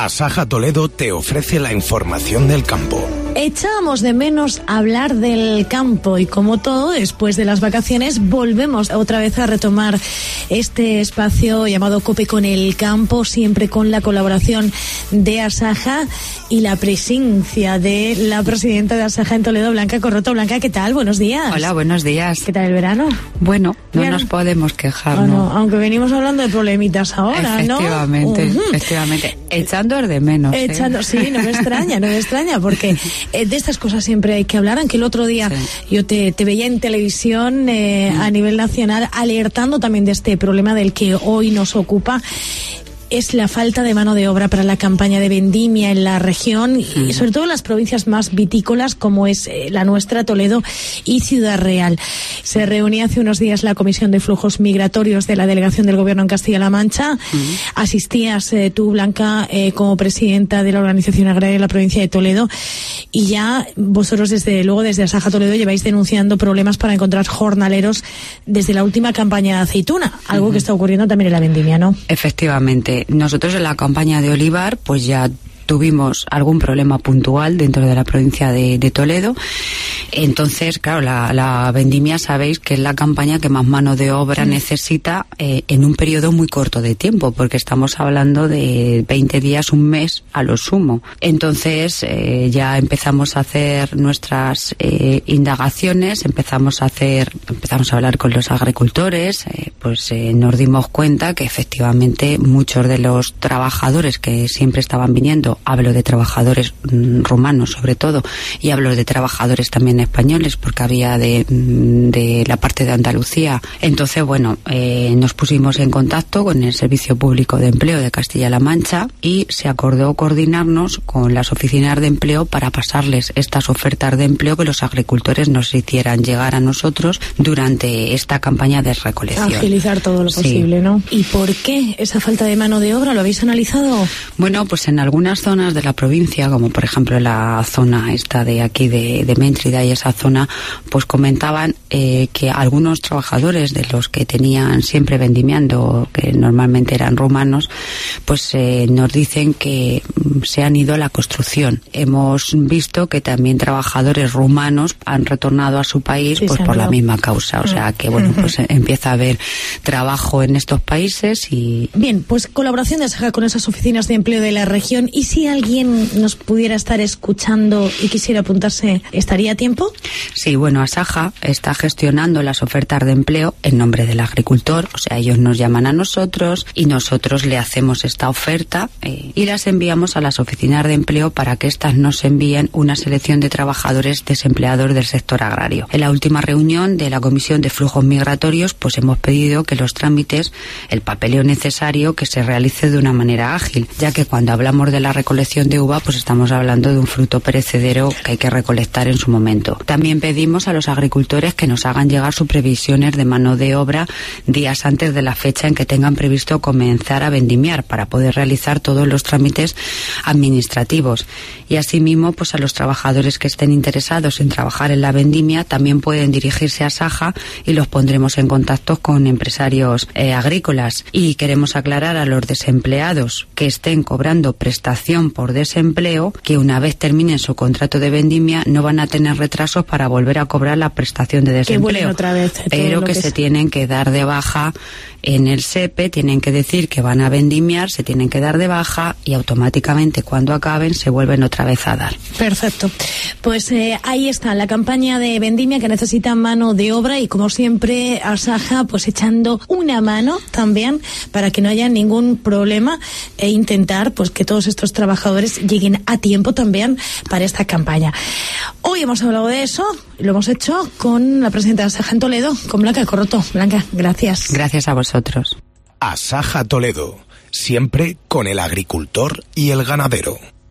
Asaja Toledo te ofrece la información del campo. Echábamos de menos hablar del campo y como todo, después de las vacaciones volvemos otra vez a retomar este espacio llamado COPE con el campo, siempre con la colaboración de Asaja y la presencia de la presidenta de Asaja en Toledo, Blanca Corroto. Blanca, ¿qué tal? Buenos días. Hola, buenos días. ¿Qué tal el verano? Bueno, no Bien. nos podemos quejar, Bueno, aunque venimos hablando de problemitas ahora, efectivamente, ¿no? Efectivamente. Echando de menos. Sí, no me extraña, porque de estas cosas siempre hay que hablar, aunque el otro día yo te veía en televisión a nivel nacional alertando también de este problema del que hoy nos ocupa. Es la falta de mano de obra para la campaña de vendimia en la región y sobre todo en las provincias más vitícolas como es la nuestra, Toledo y Ciudad Real. Se reunía hace unos días la Comisión de Flujos Migratorios de la Delegación del Gobierno en Castilla-La Mancha. Asistías tú, Blanca, como presidenta de la Organización Agraria de la provincia de Toledo, y ya vosotros desde Asaja Toledo lleváis denunciando problemas para encontrar jornaleros desde la última campaña de aceituna, algo que está ocurriendo también en la vendimia, ¿no? Efectivamente. Nosotros en la campaña de olivar pues ya tuvimos algún problema puntual dentro de la provincia de Toledo. Entonces, claro, la vendimia sabéis que es la campaña que más mano de obra necesita en un periodo muy corto de tiempo, porque estamos hablando de 20 días, un mes a lo sumo. Entonces ya empezamos a hacer nuestras indagaciones, empezamos a hablar con los agricultores, nos dimos cuenta que efectivamente muchos de los trabajadores que siempre estaban viniendo, hablo de trabajadores rumanos sobre todo, y hablo de trabajadores también españoles, porque había de la parte de Andalucía. Entonces, nos pusimos en contacto con el Servicio Público de Empleo de Castilla-La Mancha y se acordó coordinarnos con las oficinas de empleo para pasarles estas ofertas de empleo que los agricultores nos hicieran llegar a nosotros durante esta campaña de recolección. Agilizar todo lo posible, ¿no? ¿Y por qué esa falta de mano de obra? ¿Lo habéis analizado? Bueno, pues en algunas zonas de la provincia, como por ejemplo la zona esta de aquí de Méntrida y esa zona, pues comentaban que algunos trabajadores de los que tenían siempre vendimiando, que normalmente eran rumanos, pues nos dicen que se han ido a la construcción. Hemos visto que también trabajadores rumanos han retornado a su país por la misma causa. O sea que pues empieza a haber trabajo en estos países y... Bien, pues colaboración de Asaja con esas oficinas de empleo de la región. ¿Y si alguien nos pudiera estar escuchando y quisiera apuntarse, estaría a tiempo? Sí, Asaja está gestionando las ofertas de empleo en nombre del agricultor. O sea, ellos nos llaman a nosotros y nosotros le hacemos esta oferta y las enviamos a las oficinas de empleo para que éstas nos envíen una selección de trabajadores desempleados del sector agrario. En la última reunión de la Comisión de Flujos Migratorios, pues hemos pedido que los trámites, el papeleo necesario, que se realice de una manera ágil, ya que cuando hablamos de la recolección de uva, pues estamos hablando de un fruto perecedero que hay que recolectar en su momento. También pedimos a los agricultores que nos hagan llegar sus previsiones de mano de obra días antes de la fecha en que tengan previsto comenzar a vendimiar, para poder realizar todos los trámites administrativos. Y asimismo, pues a los trabajadores que estén interesados en trabajar en la vendimia también pueden dirigirse a Asaja y los pondremos en contacto con empresarios agrícolas. Y queremos aclarar a los desempleados que estén cobrando prestación por desempleo que una vez terminen su contrato de vendimia no van a tener retrasos para volver a cobrar la prestación de desempleo, otra vez, pero que se tienen que dar de baja en el SEPE, tienen que decir que van a vendimiar, se tienen que dar de baja y automáticamente cuando acaben se vuelven otra vez a dar. Perfecto. Pues ahí está la campaña de vendimia que necesita mano de obra y como siempre Asaja pues echando una mano también para que no haya ningún problema e intentar pues que todos estos trabajadores lleguen a tiempo también para esta campaña. Hoy hemos hablado de eso, lo hemos hecho con la presidenta de Asaja en Toledo, con Blanca Corroto. Blanca, gracias. Gracias a vosotros. Asaja Toledo, siempre con el agricultor y el ganadero.